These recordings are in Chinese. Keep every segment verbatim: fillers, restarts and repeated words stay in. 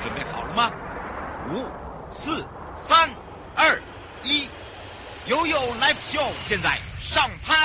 准备好了吗？五、四、三、二、一，悠悠 Live Show 现在上拍。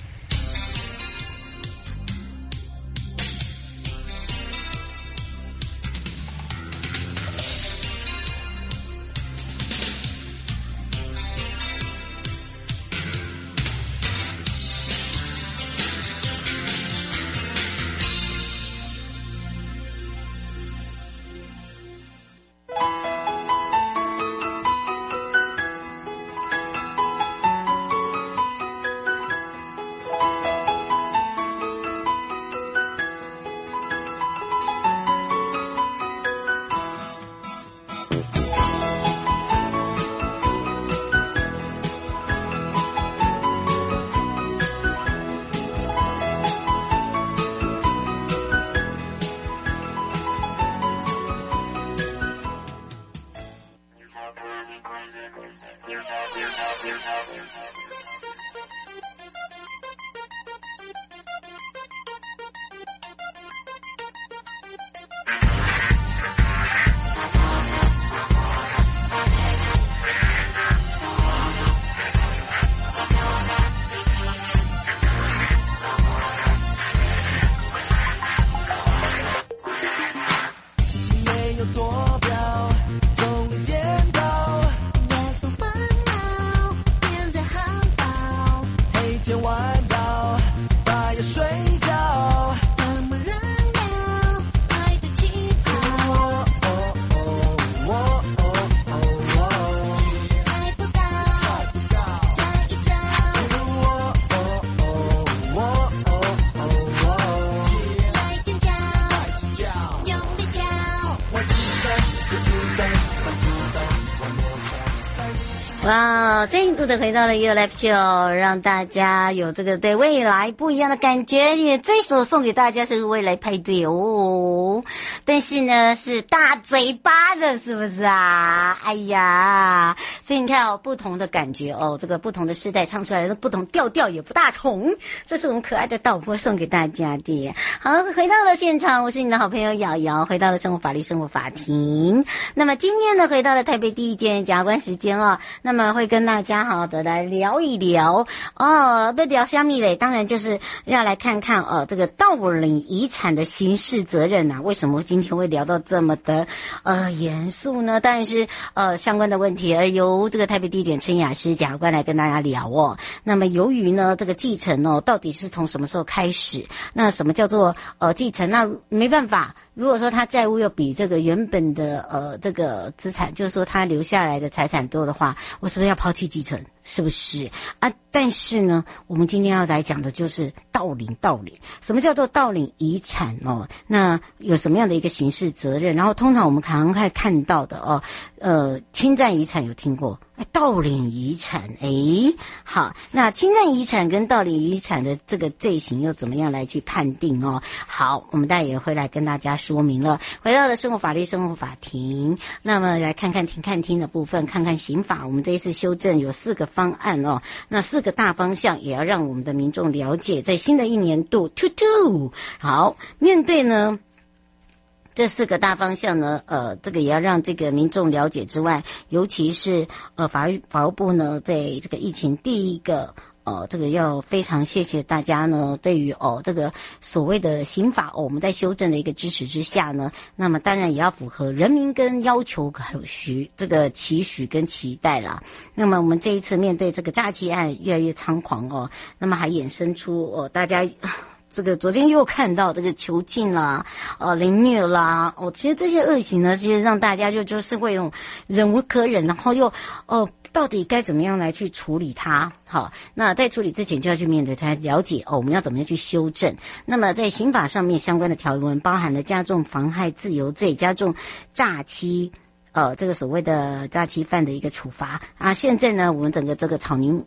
哇，再一度的回到了 You Live Show， 让大家有这个对未来不一样的感觉。也这首送给大家是未来派对哦，但是呢是大嘴巴的，是不是啊？哎呀，所以你看哦，不同的感觉哦，这个不同的世代唱出来的不同调调也不大同。这是我们可爱的导播送给大家的。好，回到了现场，我是你的好朋友瑶瑶，回到了生活法律生活法庭。那么今天呢，回到了台北第一检察官时间哦，那么那么会跟大家好的来聊一聊哦，不聊虾米嘞，当然就是要来看看哦，这个盗领遗产的刑事责任啊，为什么今天会聊到这么的呃严肃呢？当然是呃相关的问题，而由这个台北地检陈雅诗检察官来跟大家聊哦。那么由于呢这个继承哦，到底是从什么时候开始？那什么叫做呃继承？那没办法。如果说他债务又比这个原本的呃这个资产，就是说他留下来的财产多的话，我是不是要抛弃继承？是不是啊？但是呢，我们今天要来讲的就是盗领，盗领。什么叫做盗领遗产哦？那有什么样的一个刑事责任？然后通常我们常常看到的哦，呃，侵占遗产有听过？盗领遗产，诶，好，那侵占遗产跟盗领遗产的这个罪行又怎么样来去判定哦？好，我们待会也会来跟大家说明了。回到了生活法律生活法庭，那么来看看庭看厅的部分，看看刑法，我们这一次修正有四个方案哦，那四个大方向也要让我们的民众了解，在新的一年度，突突，好，面对呢。这四个大方向呢，呃，这个也要让这个民众了解之外，尤其是呃法律法务部呢，在这个疫情第一个。呃，这个要非常谢谢大家呢，对于哦这个所谓的刑法哦，我们在修正的一个支持之下呢，那么当然也要符合人民跟要求还有许这个期许跟期待啦。那么我们这一次面对这个诈欺案越来越猖狂哦，那么还衍生出哦大家。这个昨天又看到这个囚禁啦，呃，凌虐啦，哦，其实这些恶行呢，其实让大家就就是会用忍无可忍，然后又哦，到底该怎么样来去处理它？好，那在处理之前就要去面对它，了解哦，我们要怎么样去修正？那么在刑法上面相关的条文包含了加重妨害自由罪、加重诈欺。呃，这个所谓的诈欺犯的一个处罚啊，现在呢，我们整个这个草拟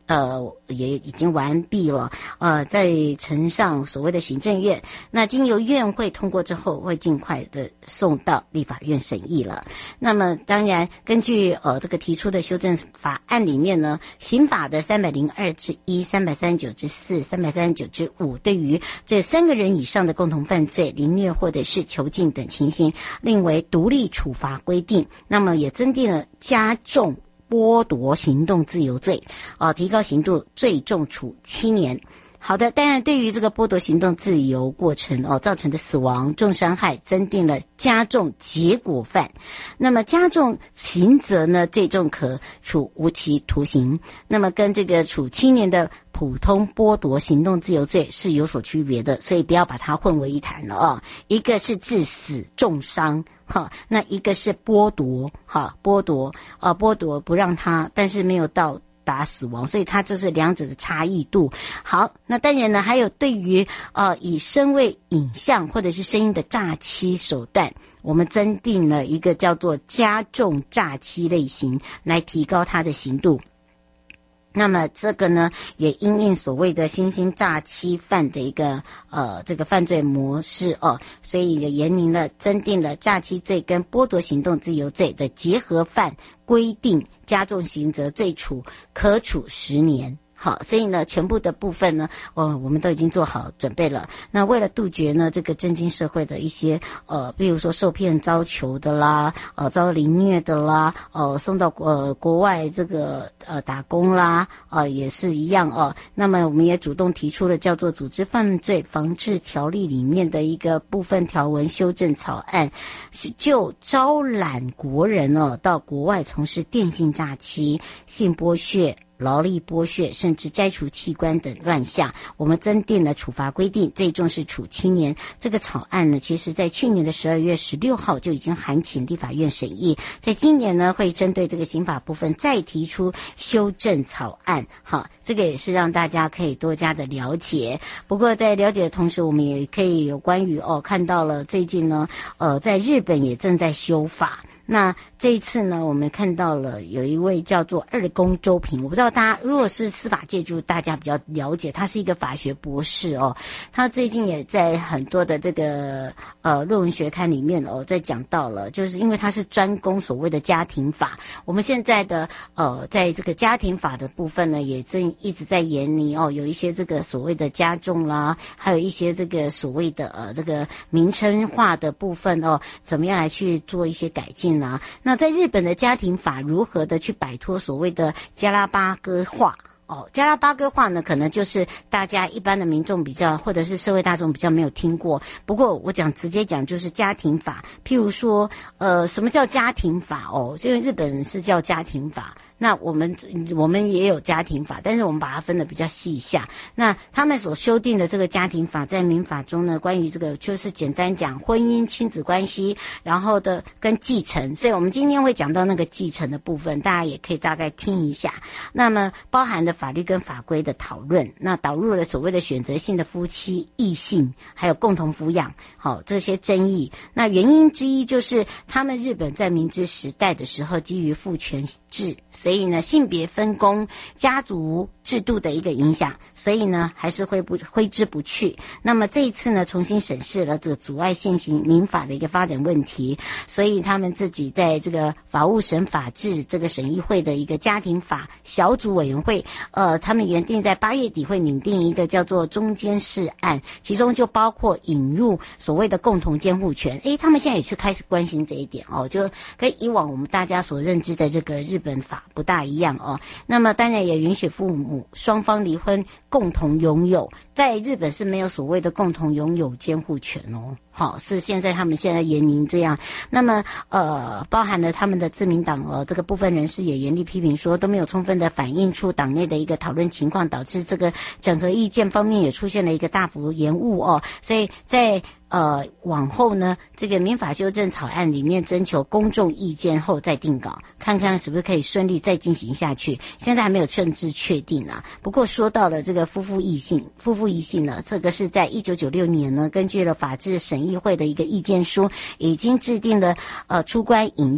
呃，也已经完毕了，呃，在呈上所谓的行政院，那经由院会通过之后，会尽快的送到立法院审议了。那么，当然，根据呃这个提出的修正法案里面呢，刑法的三百零二之一、三百三十九之四、三百三十九之五，对于这三个人以上的共同犯罪、凌虐或者是囚禁等情形，另为独立处罚规定。那么，也增订了加重剥夺行动自由罪，啊，提高刑度，最重处七年。好的，当然对于这个剥夺行动自由过程哦造成的死亡、重伤害，增订了加重结果犯。那么加重刑责呢，最重可处无期徒刑。那么跟这个处七年的普通剥夺行动自由罪是有所区别的，所以不要把它混为一谈了哦。一个是致死、重伤。好，那一个是剥夺，好，剥夺，呃，剥夺不让他，但是没有到达死亡，所以它就是两者的差异度。好，那当然呢，还有对于呃以声位影像或者是声音的诈欺手段，我们增订了一个叫做加重诈欺类型，来提高它的刑度。那么这个呢，也因应所谓的新兴诈欺犯的一个呃这个犯罪模式哦，所以也严明了增订了诈欺罪跟剥夺行动自由罪的结合犯规定，加重刑责，最处可处十年。好，所以呢，全部的部分呢，哦，我们都已经做好准备了。那为了杜绝呢，这个震惊社会的一些呃，比如说受骗遭囚的啦，呃，遭凌虐的啦，呃，送到呃国外这个呃打工啦，呃，也是一样哦。那么我们也主动提出了叫做《组织犯罪防治条例》里面的一个部分条文修正草案，是就招揽国人哦到国外从事电信诈欺、性剥削、劳力剥削甚至摘除器官等乱象，我们增订了处罚规定，最重是处七年。这个草案呢，其实在去年的十二月十六号就已经函请立法院审议，在今年呢会针对这个刑法部分再提出修正草案。好，这个也是让大家可以多加的了解。不过在了解的同时，我们也可以有关于哦看到了最近呢，呃，在日本也正在修法。那这一次呢，我们看到了有一位叫做二宫周平，我不知道大家如果是司法界就大家比较了解，他是一个法学博士哦，他最近也在很多的这个呃论文学刊里面哦在讲到了，就是因为他是专攻所谓的家庭法，我们现在的呃在这个家庭法的部分呢，也正一直在研拟哦，有一些这个所谓的加重啦，还有一些这个所谓的呃这个名称化的部分哦，怎么样来去做一些改进。那在日本的家庭法如何的去摆脱所谓的加拉巴哥化？哦，加拉巴哥化呢，可能就是大家一般的民众比较，或者是社会大众比较没有听过。不过我讲直接讲就是家庭法，譬如说，呃，什么叫家庭法？哦，因为日本是叫家庭法。那我们我们也有家庭法，但是我们把它分得比较细一下。那他们所修订的这个家庭法，在民法中呢，关于这个就是简单讲婚姻、亲子关系，然后的跟继承。所以我们今天会讲到那个继承的部分，大家也可以大概听一下。那么包含的法律跟法规的讨论，那导入了所谓的选择性的夫妻、异性，还有共同抚养，好这些争议。那原因之一就是他们日本在明治时代的时候，基于父权制。所以呢，性别分工、家族制度的一个影响，所以呢，还是挥不挥之不去。那么这一次呢，重新审视了这个阻碍现行民法的一个发展问题，所以他们自己在这个法务审法制这个审议会的一个家庭法小组委员会，呃，他们原定在八月底会拟定一个叫做中间试案，其中就包括引入所谓的共同监护权。诶，他们现在也是开始关心这一点哦，就跟以往我们大家所认知的这个日本法不大一样哦。那么当然也允许父母双方离婚共同拥有，在日本是没有所谓的共同拥有监护权哦。好，是现在他们现在严明这样。那么呃，包含了他们的自民党哦，这个部分人士也严厉批评说，都没有充分的反映出党内的一个讨论情况，导致这个整合意见方面也出现了一个大幅延误哦。所以在呃往后呢，这个民法修正草案里面征求公众意见后再定稿，看看是不是可以顺利再进行下去。现在还没有政治确定啊。不过说到了这个夫妇异性，夫妇异性呢，这个是在一九九六年呢，根据了法制审议会的一个意见书，已经制定了呃出关引用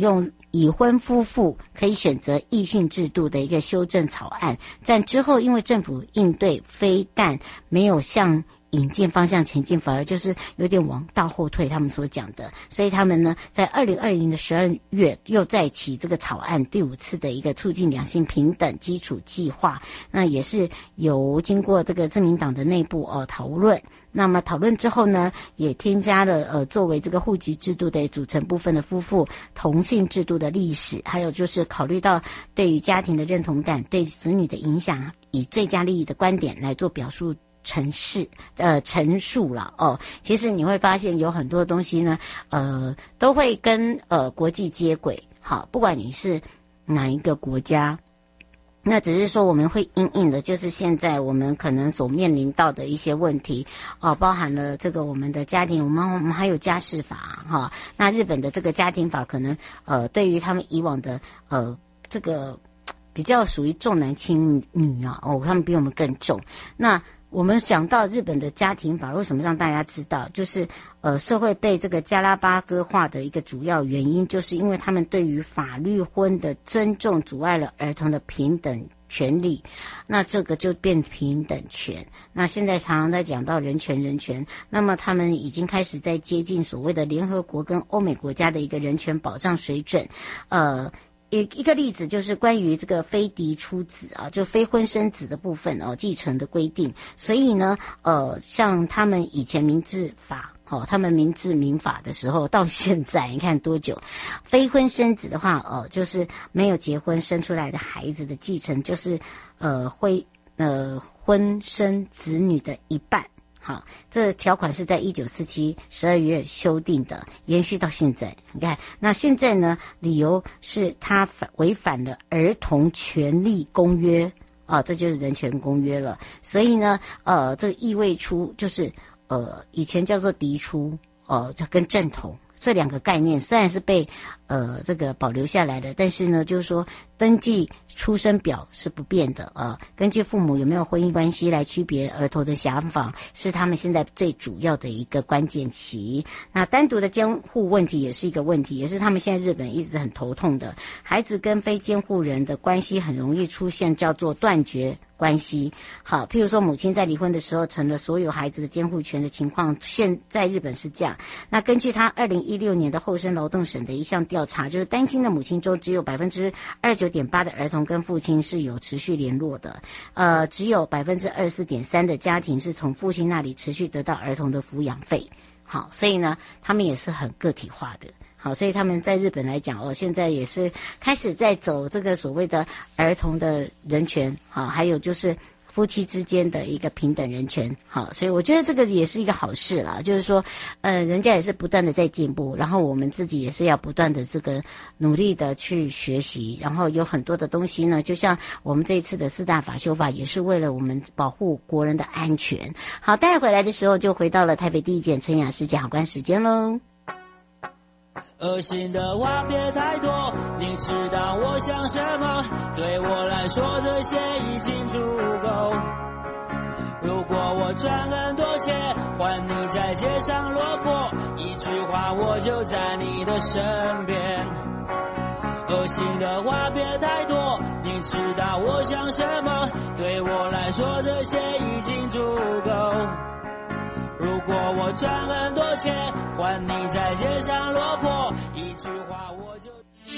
已婚夫妇可以选择异性制度的一个修正草案，但之后因为政府应对非但没有向引进方向前进，反而就是有点往倒后退，他们所讲的，所以他们呢在二零二零的十二月又再起这个草案第五次的一个促进两性平等基础计划，那也是由经过这个自民党的内部呃讨论，那么讨论之后呢，也添加了呃作为这个户籍制度的组成部分的夫妇同性制度的历史，还有就是考虑到对于家庭的认同感、对子女的影响，以最佳利益的观点来做表述。陈释呃陈述了哦，其实你会发现有很多东西呢，呃，都会跟呃国际接轨。好，不管你是哪一个国家，那只是说我们会因应的，就是现在我们可能所面临到的一些问题哦，包含了这个我们的家庭，我们我们还有家事法哈、哦。那日本的这个家庭法可能呃，对于他们以往的呃这个比较属于重男轻女啊，哦，他们比我们更重。那我们讲到日本的家庭法，为什么让大家知道？就是呃，社会被这个加拉巴哥化的一个主要原因，就是因为他们对于法律婚的尊重，阻碍了儿童的平等权利。那这个就变平等权。那现在常常在讲到人权，人权，那么他们已经开始在接近所谓的联合国跟欧美国家的一个人权保障水准，呃。一一个例子就是关于这个非嫡出子啊，就非婚生子的部分哦，继承的规定。所以呢，呃，像他们以前民治法，哦，他们民治民法的时候，到现在你看多久？非婚生子的话，呃，就是没有结婚生出来的孩子的继承，就是呃，会呃婚生子女的一半。好，这条款是在一九四七十二月修订的，延续到现在。你看，那现在呢，理由是他反违反了儿童权利公约啊，这就是人权公约了。所以呢，呃，这意味出就是呃，以前叫做嫡出，呃，跟正统。这两个概念虽然是被呃这个保留下来的，但是呢，就是说登记出生表是不变的啊、呃。根据父母有没有婚姻关系来区别儿童的想法，是他们现在最主要的一个关键期。那单独的监护问题也是一个问题，也是他们现在日本一直很头痛的。孩子跟非监护人的关系很容易出现叫做断绝关系。好，譬如说母亲在离婚的时候成了所有孩子的监护权的情况，现在日本是这样。那根据他二零一六年的厚生劳动省的一项调查，就是单亲的母亲中只有百分之二十九点八的儿童跟父亲是有持续联络的，呃，只有百分之二十四点三的家庭是从父亲那里持续得到儿童的抚养费。好，所以呢，他们也是很个体化的。好，所以他们在日本来讲哦，现在也是开始在走这个所谓的儿童的人权，好，还有就是夫妻之间的一个平等人权，好，所以我觉得这个也是一个好事啦，就是说，呃，人家也是不断的在进步，然后我们自己也是要不断的这个努力的去学习，然后有很多的东西呢，就像我们这一次的四大法修法，也是为了我们保护国人的安全。好，待会回来的时候就回到了台北地检陈雅诗检察官时间喽。 恶心的话别太多，你知道我想什么，对我来说这些已经足够。如果我赚很多钱，换你在街上落魄，一句话我就在你的身边。恶心的话别太多，你知道我想什么，对我来说这些已经足够。如果我赚很多钱，换你在街上落魄，一句话我就。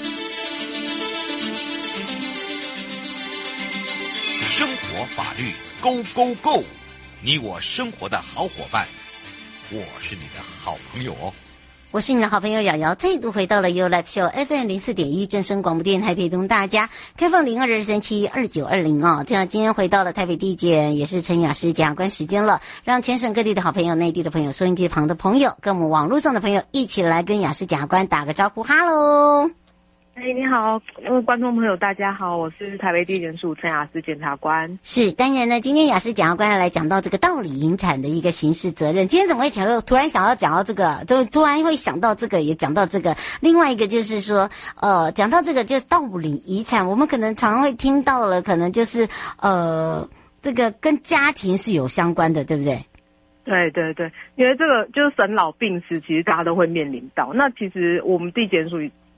生活法律 Go Go Go， 你我生活的好伙伴，我是你的好朋友哦。 我是你的好朋友瑶瑶，再度回到了 You Live Show F M 零四点一正声广播电台，陪同大家开放零二二三七二九二零哦。这样今天回到了台北地检，也是陈雅诗检察官时间了，让全省各地的好朋友、内地的朋友、收音机旁的朋友，跟我们网络上的朋友一起来跟雅诗检察官打个招呼，哈喽。 哎，你好，各位观众朋友，大家好，我是台北地检署陈雅诗检察官。 是，当然呢，今天雅诗检察官要来讲到这个道理引产的一个刑事责任。今天怎么会想到突然想要讲到这个，就突然会想到这个，也讲到这个。另外一个就是说，呃，讲到这个就是道理遗产，我们可能常常会听到了，可能就是呃，这个跟家庭是有相关的，对不对？ 对对对，因为这个就是生老病死，其实大家都会面临到。那其实我们地检署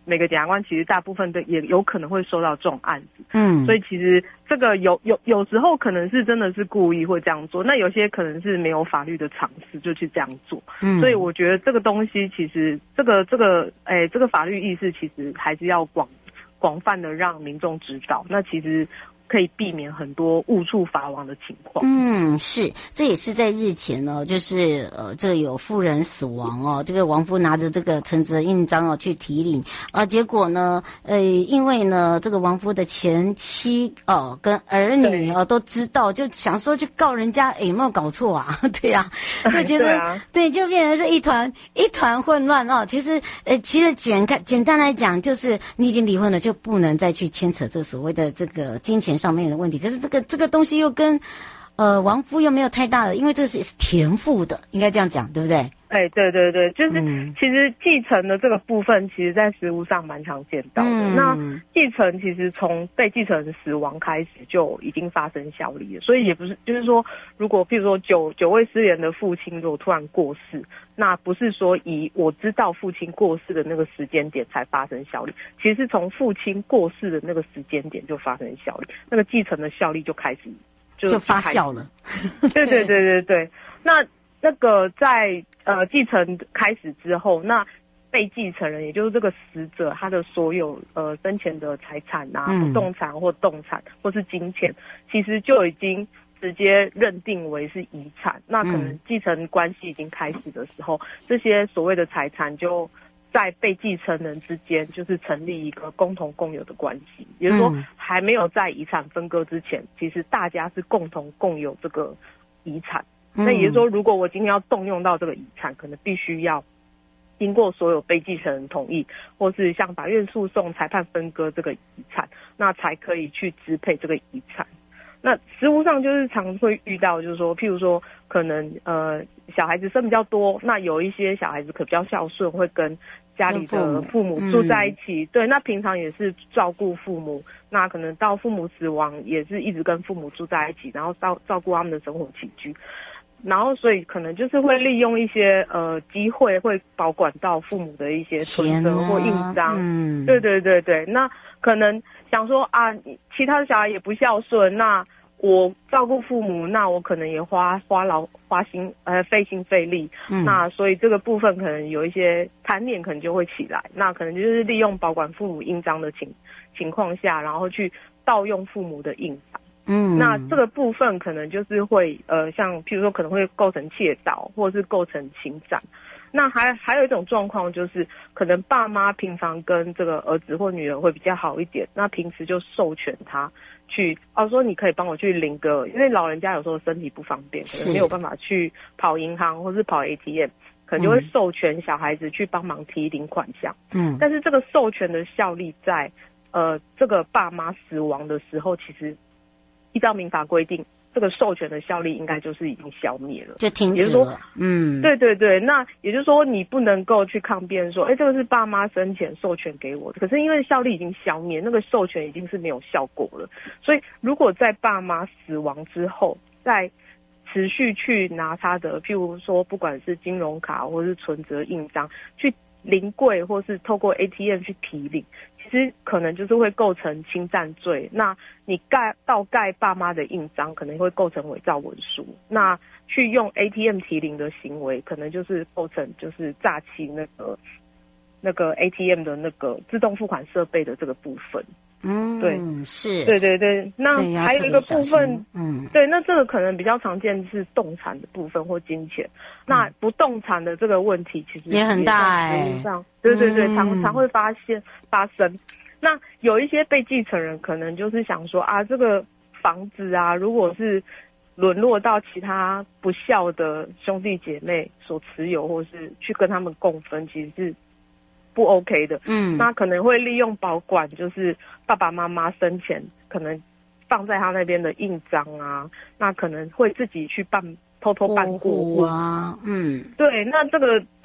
每个检察官其实大部分的也有可能会收到这种案子， 嗯， 所以其实这个有有有时候可能是真的是故意会这样做，那有些可能是没有法律的常识就去这样做，嗯，所以我觉得这个东西其实这个这个诶这个法律意识其实还是要广广泛的让民众知道，那其实可以避免很多误触法网的情况。 嗯，是，这也是在日前呢，就是呃，这个有妇人死亡哦，这个亡夫拿着这个存折印章哦去提领，啊，结果呢，呃，因为呢，这个亡夫的前妻哦跟儿女哦都知道，就想说去告人家，有没有搞错啊？对呀、啊，就觉得对、啊、对，就变成是一团一团混乱哦。其实呃，其实简看简单来讲，就是你已经离婚了，就不能再去牵扯这所谓的这个金钱上面的问题。可是这个这个东西又跟呃亡夫又没有太大的，因为这是田赋的，应该这样讲，对不对？ 哎、欸，对对对，就是、嗯、其实继承的这个部分，其实在实务上蛮常见到的。嗯、那继承其实从被继承人死亡开始就已经发生效力了，所以也不是就是说，如果譬如说久久未失联的父亲如果突然过世，那不是说以我知道父亲过世的那个时间点才发生效力，其实是从父亲过世的那个时间点就发生效力，那个继承的效力就开始就就发酵了。 对对对对对，那。那个在呃继承开始之后，那被继承人也就是这个死者，他的所有呃生前的财产啊，不动产或动产或是金钱，其实就已经直接认定为是遗产。那可能继承关系已经开始的时候，这些所谓的财产就在被继承人之间就是成立一个共同共有的关系，也就是说还没有在遗产分割之前，其实大家是共同共有这个遗产。那也就是说，如果我今天要动用到这个遗产，可能必须要经过所有被继承人同意，或是向法院诉讼、裁判分割这个遗产，那才可以去支配这个遗产。那实务上就是常会遇到，就是说，譬如说，可能呃小孩子生比较多，那有一些小孩子可比较孝顺，会跟家里的父母住在一起，嗯、对，那平常也是照顾父母，那可能到父母死亡也是一直跟父母住在一起，然后照照顾他们的生活起居。然后，所以可能就是会利用一些呃机会，会保管到父母的一些存折或印章。嗯，对对对对。那可能想说啊，其他的小孩也不孝顺，那我照顾父母，那我可能也花花劳花心呃费心费力。嗯，那所以这个部分可能有一些贪念，可能就会起来。那可能就是利用保管父母印章的情情况下，然后去盗用父母的印章。嗯，那这个部分可能就是会呃，像譬如说可能会构成窃盗，或者是构成侵占。那还还有一种状况就是，可能爸妈平常跟这个儿子或女儿会比较好一点，那平时就授权他去哦，说你可以帮我去领个，因为老人家有时候身体不方便，可能没有办法去跑银行或是跑 A T M， 可能就会授权小孩子去帮忙提领款项。嗯，但是这个授权的效力在呃这个爸妈死亡的时候，其实依照民法规定，这个授权的效力应该就是已经消灭了， 就停止了。嗯， 对对对，那也就是说你不能够去抗辩说，哎，这个是爸妈生前授权给我的，可是因为效力已经消灭，那个授权已经是没有效果了，所以如果在爸妈死亡之后，再持续去拿他的，譬如说不管是金融卡或是存折印章去临柜，或是透过 A T M 去提领，其实可能就是会构成侵占罪。那你盖盗盖爸妈的印章，可能会构成伪造文书。那去用 A T M 提领的行为，可能就是构成就是诈欺那个那个 A T M 的那个自动付款设备的这个部分。 嗯， 对， 是， 对对对。那还有一个部分， 嗯， 对，那这个可能比较常见是动产的部分或金钱。那不动产的这个问题其实也很大哎、欸， 上，对对对，常常会发现发生。那有一些被继承人可能就是想说啊，这个房子啊，如果是沦落到其他不孝的兄弟姐妹所持有，或是去跟他们共分，其实是不 OK 的。嗯，那可能会利用保管，就是爸爸妈妈生前可能放在他那边的印章啊，那可能会自己去办偷偷办过户啊。嗯， 对，那这个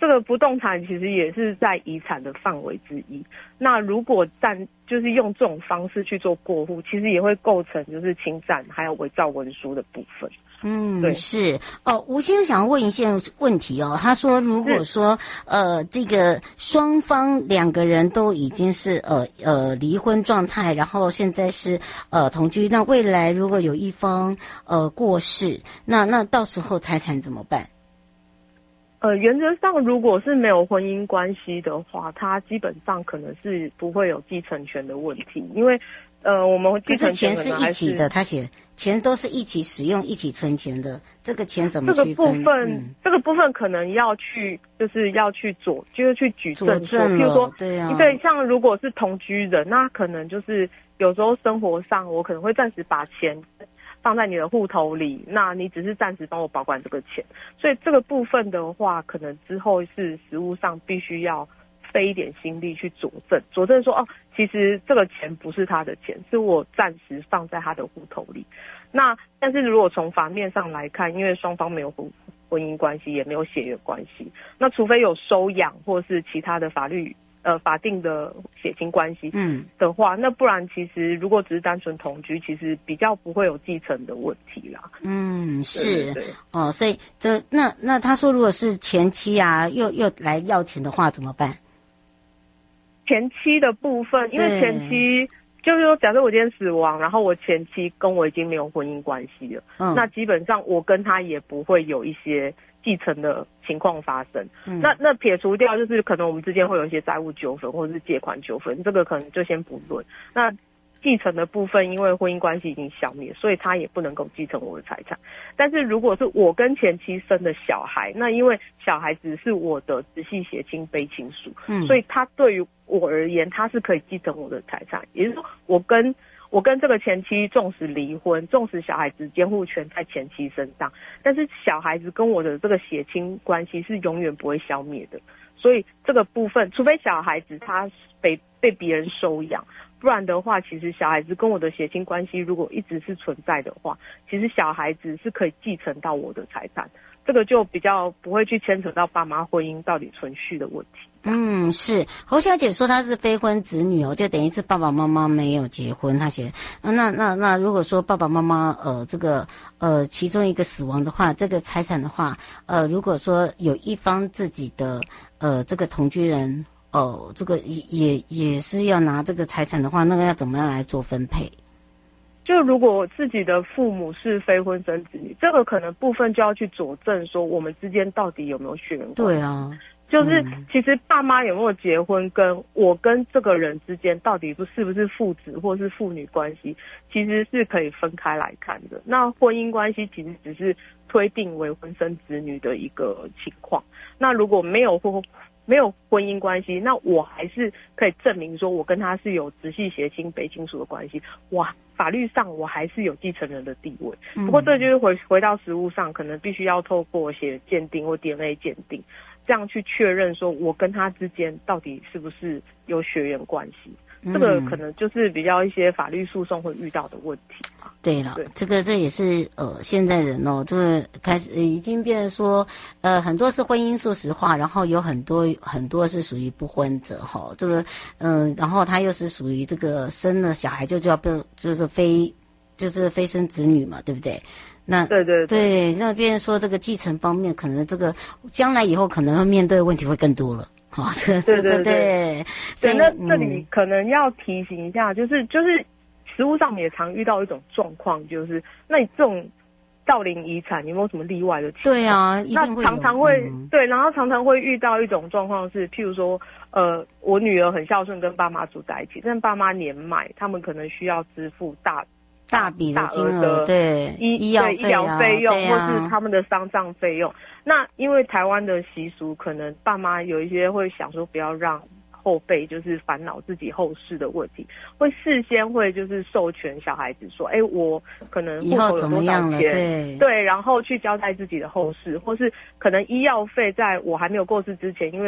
这个不动产其实也是在遗产的范围之一。那如果占就是用这种方式去做过户，其实也会构成就是侵占还有伪造文书的部分。 嗯， 对， 是哦。吴先生想问一件问题哦，他说，如果说呃，这个双方两个人都已经是呃呃离婚状态，然后现在是呃同居，那未来如果有一方呃过世，那那到时候财产怎么办？ 呃，原则上如果是没有婚姻关系的话，他基本上可能是不会有继承权的问题，因为呃，我们继承权可是钱是一起的，他写钱都是一起使用、一起存钱的，这个钱怎么区分？ 这个部分， 嗯、 这个部分可能要去，就是要去佐，就是去举证说，譬如说， 对啊， 对，像如果是同居人，那可能就是有时候生活上，我可能会暂时把钱放在你的户头里，那你只是暂时帮我保管这个钱，所以这个部分的话，可能之后是实务上必须要费一点心力去佐证，佐证说哦，其实这个钱不是他的钱，是我暂时放在他的户头里。那但是如果从法面上来看，因为双方没有婚婚姻关系，也没有血缘关系，那除非有收养或是其他的法律呃法定的血亲关系嗯的话，那不然其实如果只是单纯同居，其实比较不会有继承的问题啦。 嗯，是， 对对对哦，所以这那那他说，如果是前妻啊，又又来要钱的话怎么办？ 前妻的部分，因为前妻就是说，假设我今天死亡，然后我前妻跟我已经没有婚姻关系了，嗯，那基本上我跟他也不会有一些继承的情况发生。嗯，那那撇除掉就是可能我们之间会有一些债务纠纷或者是借款纠纷，这个可能就先不论。那继承的部分，因为婚姻关系已经消灭，所以他也不能够继承我的财产。但是如果是我跟前妻生的小孩，那因为小孩子是我的直系血亲非亲属，嗯，所以他对于我而言，他是可以继承我的财产。也就是说，我跟我跟这个前妻纵使离婚，纵使小孩子监护权在前妻身上，但是小孩子跟我的这个血亲关系是永远不会消灭的。所以这个部分，除非小孩子他被被别人收养，不然的话，其实小孩子跟我的血亲关系如果一直是存在的话，其实小孩子是可以继承到我的财产，这个就比较不会去牵扯到爸妈婚姻到底存续的问题。 嗯，是侯小姐说她是非婚子女哦，就等于是爸爸妈妈没有结婚。她写，那那那如果说爸爸妈妈呃这个呃其中一个死亡的话，这个财产的话，呃如果说有一方自己的呃这个同居人哦、呃，这个也也也是要拿这个财产的话，那个要怎么样来做分配？ 就如果自己的父母是非婚生子女，这个可能部分就要去佐证说我们之间到底有没有血缘关系。 对啊。 就是其实爸妈有没有结婚，跟我跟这个人之间到底是不是父子或是父女关系，其实是可以分开来看的。那婚姻关系其实只是推定为婚生子女的一个情况。那如果没有婚没有婚姻关系，那我还是可以证明说我跟他是有直系血亲非亲属的关系。哇，法律上我还是有继承人的地位。不过这就是回回到实务上，可能必须要透过血鉴定或 D N A 鉴定，这样去确认说我跟他之间到底是不是有血缘关系。这个可能就是比较一些法律诉讼会遇到的问题吧。 对了，这个这也是呃现在人哦，就是开始已经变成说，呃很多是婚姻素食化，然后有很多很多是属于不婚者哈、哦，这个嗯、呃，然后他又是属于这个生了小孩就就要被就是非就是非生子女嘛，对不对？那对对对, 对，那变成说这个继承方面，可能这个将来以后可能会面对的问题会更多了。好、哦，这个对对对对， 对，那这里可能要提醒一下，就是就是实务上也常遇到一种状况，就是那你这种造龄遗产有没有什么例外的情况？ 对啊，一定会有， 那常常会、 嗯、 对，然后常常会遇到一种状况是，譬如说，呃，我女儿很孝顺，跟爸妈住在一起，但爸妈年迈，他们可能需要支付大。 大笔的金额，对医医药对医疗费用、 啊、 或是他们的丧葬费用。那因为台湾的习俗，可能爸妈有一些会想说，不要让后辈就是烦恼自己后事的问题，会事先会就是授权小孩子说，哎，我可能户口有多少钱， 对对，然后去交代自己的后事，或是可能医药费在我还没有过世之前，因为可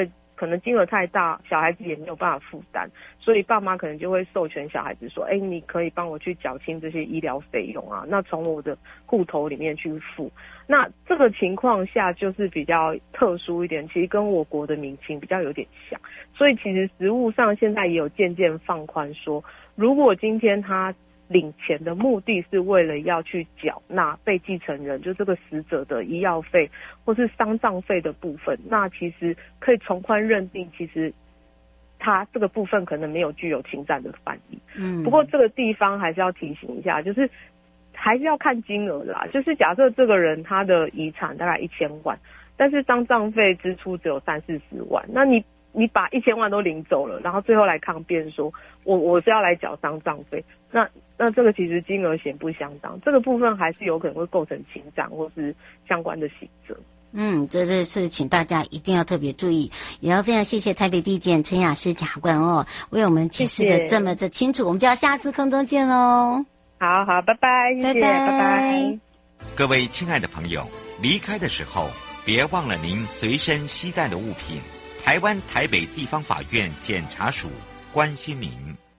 可能金额太大，小孩子也没有办法负担，所以爸妈可能就会授权小孩子说，哎，你可以帮我去缴清这些医疗费用啊，那从我的户头里面去付。那这个情况下就是比较特殊一点，其实跟我国的民情比较有点像，所以其实实务上现在也有渐渐放宽说，如果今天他领钱的目的是为了要去缴纳被继承人就这个死者的医药费或是丧葬费的部分，那其实可以从宽认定，其实他这个部分可能没有具有侵占的犯意。嗯，不过这个地方还是要提醒一下，就是还是要看金额啦。就是假设这个人他的遗产大概一千万，但是丧葬费支出只有三四十万，那你你把一千万都领走了，然后最后来抗辩说我我是要来缴丧葬费，那那这个其实金额显不相当，这个部分还是有可能会构成侵占或是相关的刑责。 嗯，这这是请大家一定要特别注意，也要非常谢谢台北地检陈雅诗检察官哦，为我们解释的这么的清楚，我们就要下次空中见喽。 好好，拜拜，谢谢，拜拜。拜拜。 各位亲爱的朋友，离开的时候别忘了您随身携带的物品。台湾台北地方法院检察署关心您。